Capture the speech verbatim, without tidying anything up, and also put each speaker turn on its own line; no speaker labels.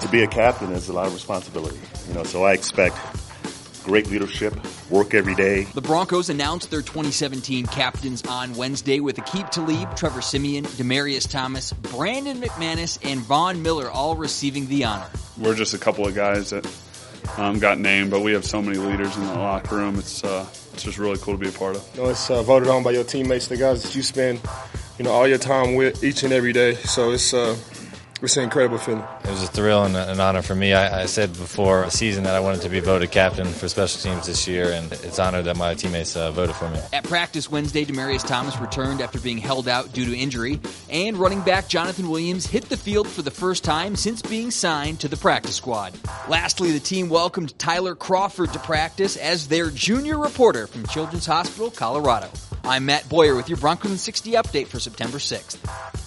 to be a captain is a lot of responsibility. You know, so I expect great leadership, work every day.
The Broncos announced their twenty seventeen captains on Wednesday with Aqib Talib, Trevor Siemian, Demaryius Thomas, Brandon McManus, and Von Miller all receiving the honor.
We're just a couple of guys that um, got named, but we have so many leaders in the locker room. It's uh, it's just really cool to be a part of.
You know, it's uh, voted on by your teammates, the guys that you spend, you know, all your time with each and every day. So it's uh, it's an incredible feeling.
It was a thrill and an honor for me. I, I said before the season that I wanted to be voted captain for special teams this year, and it's an honor that my teammates uh, voted for me.
At practice Wednesday, Demaryius Thomas returned after being held out due to injury, and running back Jonathan Williams hit the field for the first time since being signed to the practice squad. Lastly, the team welcomed Tyler Crawford to practice as their junior reporter from Children's Hospital, Colorado. I'm Matt Boyer with your Broncos in sixty update for September sixth.